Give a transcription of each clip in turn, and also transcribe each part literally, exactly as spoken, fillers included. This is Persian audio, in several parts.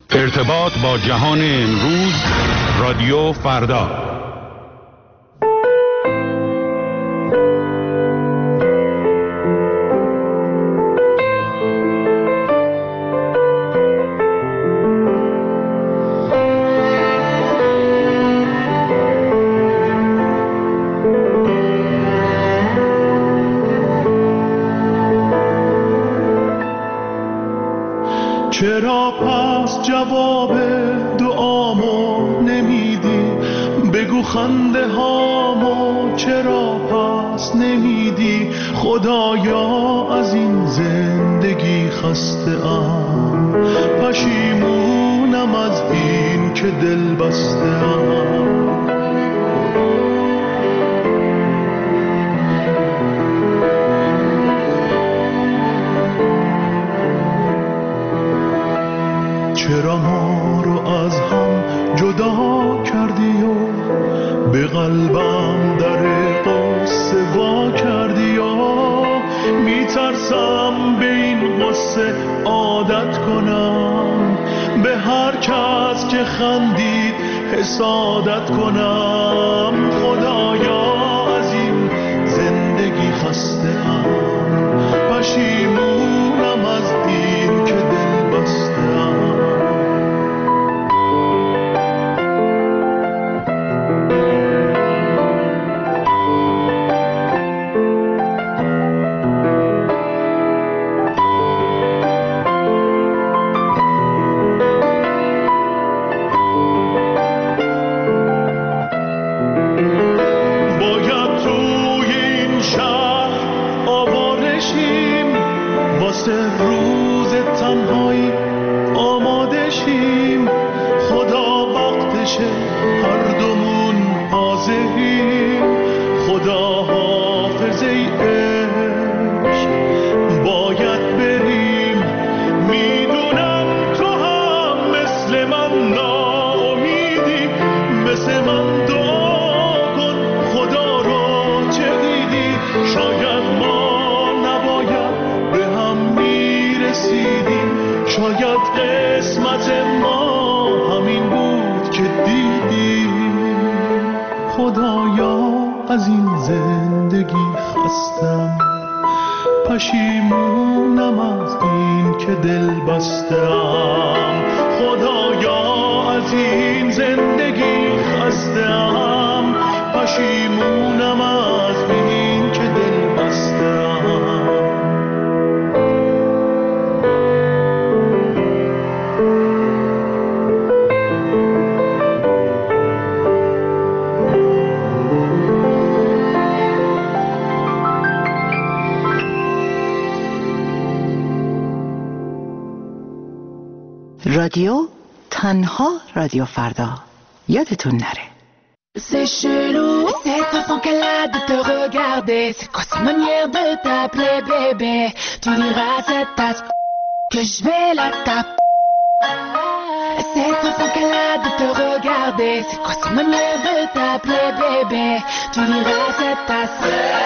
ارتباط با جهان امروز، رادیو فردا. چرا پس جواب دعامو نمیدی؟ بگو خنده هامو چرا پس نمیدی؟ خدایا از این زندگی خسته ام، پشیمونم از این که دل بسته ام. چرا ما رو از هم جدا کردی و به قلبم در قصه وا کردی و میترسم به این قصه عادت کنم، به هر کس که خندید حسادت کنم. خدایا از این زندگی خسته ام، پشیمونم از این که دل بسته ام. از این زندگی خستم، پشیمونم از این که دل بستم. خدایا از این زندگی خستم، پشیمونم از این که دل بستم. رادیو تنها رادیو فردا، یادتون نره. C'est chelou, cette façon qu'elle a de te regarder. C'est quoi cette manière de t'appeler bébé? Tu diras à cette tasse que je vais la taper. Cette façon qu'elle a de te regarder. C'est quoi cette manière de t'appeler bébé? Tu diras à cette tasse.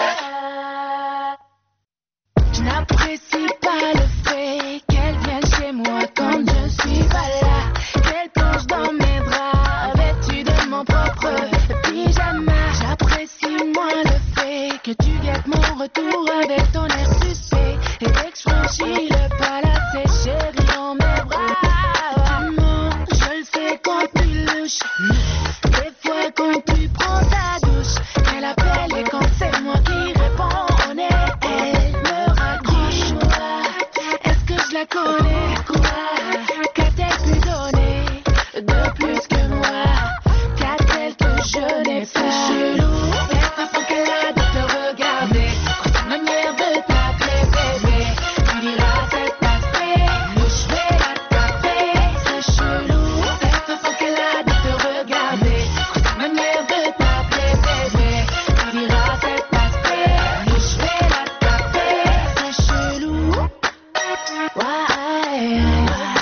Je n'apprécie pas le fait qu'elle vienne chez moi quand je suis pas là, qu'elle plonge dans mes draps vêtue de mon propre pyjama. J'apprécie moins le fait que tu guettes mon retour avec ton air suspect, et dès que je franchis le pas là c'est chéri dans mes bras. Tu mens, je le sais quand tu louches, des fois quand tu prends ta douche, qu'elle appelle et quand c'est moi qui réponds, on est elle me raccroche. Est-ce que je la connais? Quoi? Qu'a-t-elle pu donner de plus que moi? Qu'a-t-elle que je n'ai pas? C'est chelou, cette façon qu'elle a de te regarder, cette manière de t'appeler bébé. Tu diras cette taper, je vais la taper. C'est chelou, cette façon qu'elle a de te regarder, cette manière de t'appeler bébé. Tu diras cette taper, je vais la taper. C'est chelou, ouais.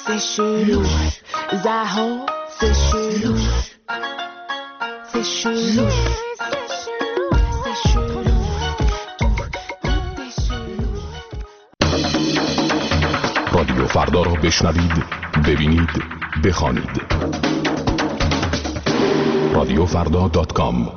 c'est chelou. Zaho, c'est chelou. C'est chelou. C'est chelou. رادیو فردا را بشنوید، ببینید، بخوانید. رادیو فردا دات کام.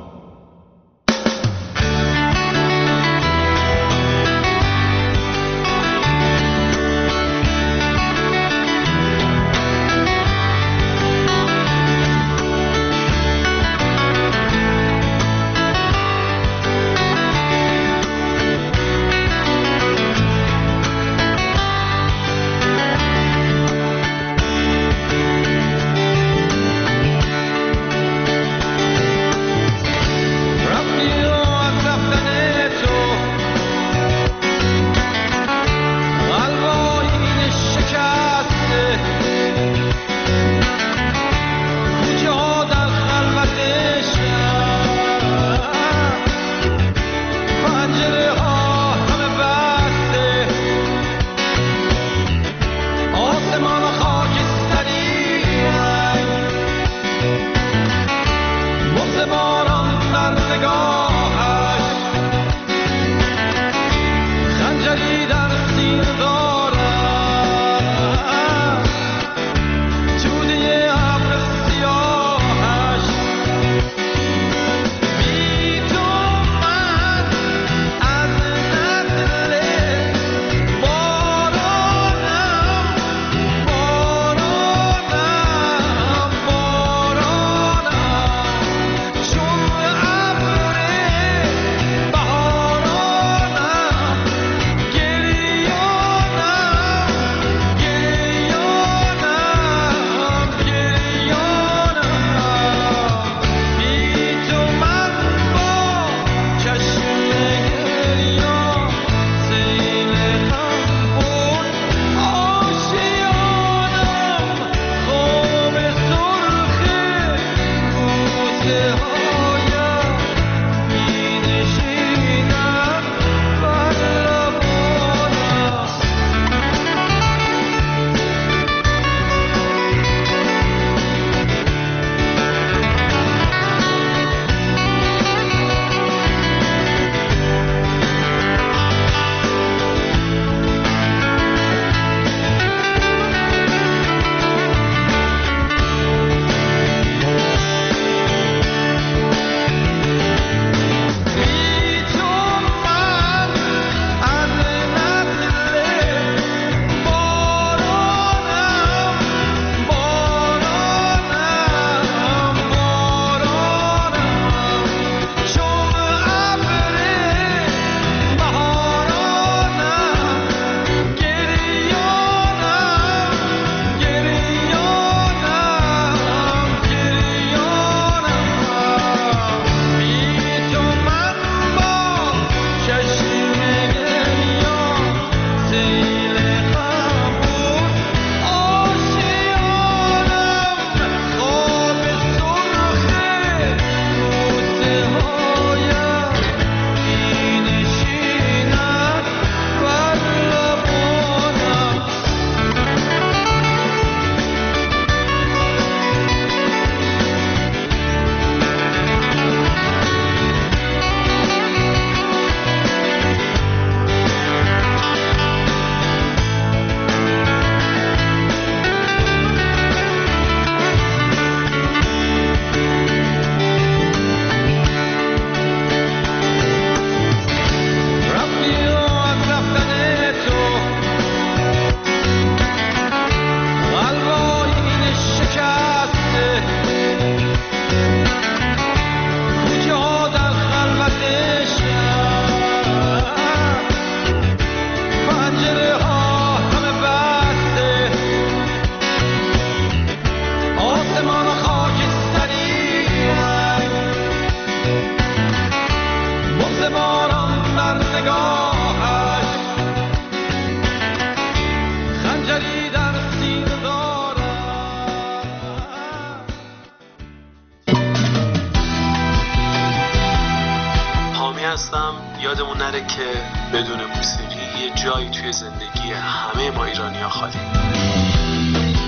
هستم. یادمون نره که بدون موسیقی یه جایی توی زندگی همه ما ایرانی‌ها خالی.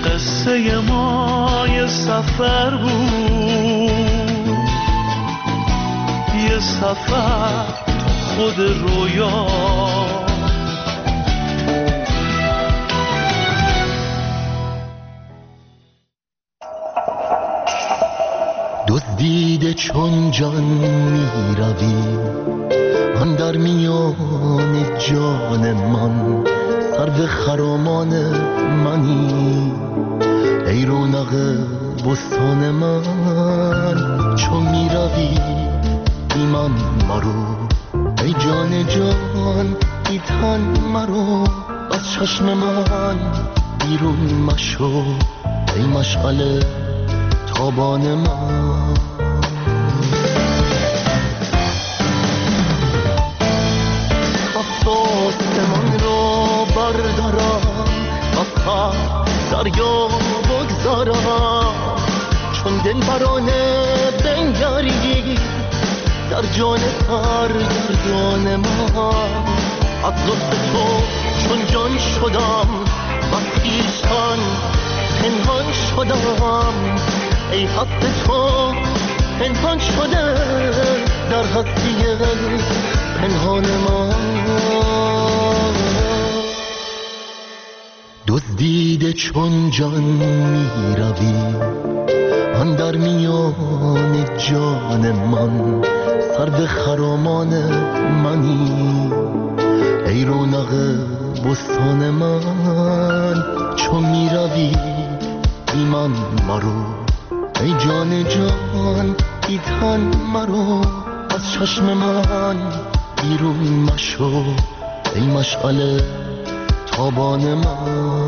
قصه ما یه سفر بود، یه سفر خود رویا. دزدیده چون جان می روی من در میان جان من، سرو خرامان منی ای رونق بستان من. چون می روی بی من مرو ای جان جان، ای تن مرو از چشم من بیرون مشو ای مشعل تابان من. آسمان رو بردارم از خط دریا بگذارم، چون دل برانه بنگری در جان سرگردان من. از لطف تو چون جان شدم و خویشتن پنهان شدم، ای هست تو پنهان شده در هستی پنهان من. دزدیده چون جان می روی من در میان جان من، سرو خرامان منی ای رونق بستان من. چون می روی بی من مرو ای جان جان، ای تن مرو از چشم من بیرون مشو ای مشعل تابان من.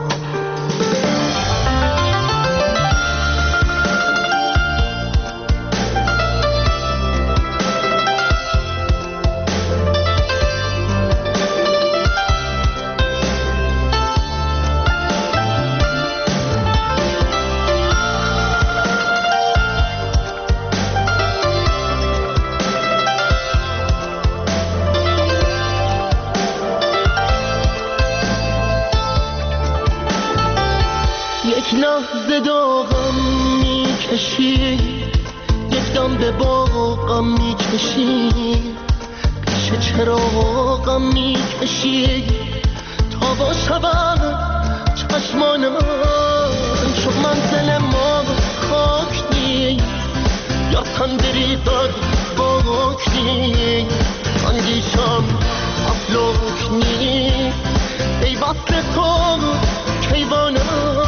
یک لحظه داغم میکشی، یک دم به باغم میکشی، پیش چراغم میکشی تا با شبم چشمانم. چون منزل ما خاک نیست یا تندریزد باک نیست، اندیشم افلاک نیست ای وصل تو کیوانم.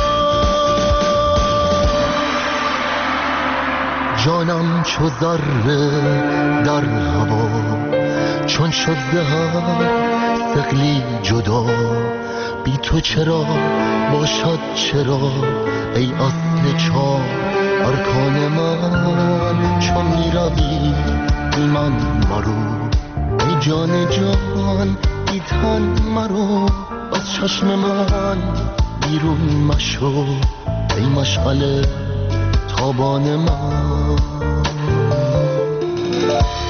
جانم چو ذره در هوا، چون شد ز هم ثقلی جدا. بی تو چرا باشد چرا ای اصل چار ارکان من. چون می روی بی من مرو ای جان جان، ای تن مرو از چشم من بیرون مشو ای مشعل تابان من.